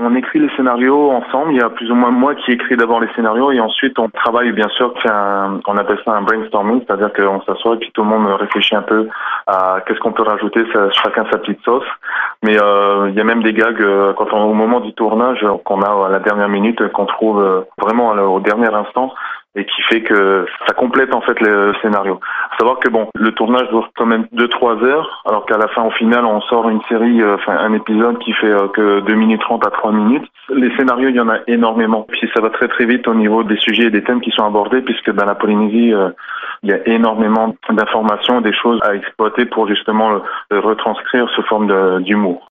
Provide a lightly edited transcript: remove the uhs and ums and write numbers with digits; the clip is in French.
On écrit les scénarios ensemble. Il y a plus ou moins moi qui écris d'abord les scénarios et ensuite on travaille bien sûr, on appelle ça un brainstorming, c'est-à-dire qu'on s'assoit et puis tout le monde réfléchit un peu à qu'est-ce qu'on peut rajouter, chacun sa petite sauce. Mais il y a même des gags au moment du tournage qu'on a à la dernière minute, qu'on trouve vraiment au dernier instant et qui fait que ça complète en fait le scénario. Faut savoir que le tournage dure quand même 2-3 heures, alors qu'à la fin, au final, on sort une série, un épisode qui fait que 2 minutes 30 à 3 minutes. Les scénarios, il y en a énormément. Puis ça va très très vite au niveau des sujets et des thèmes qui sont abordés, puisque dans la Polynésie, il y a énormément d'informations, des choses à exploiter pour justement le retranscrire sous forme d'humour.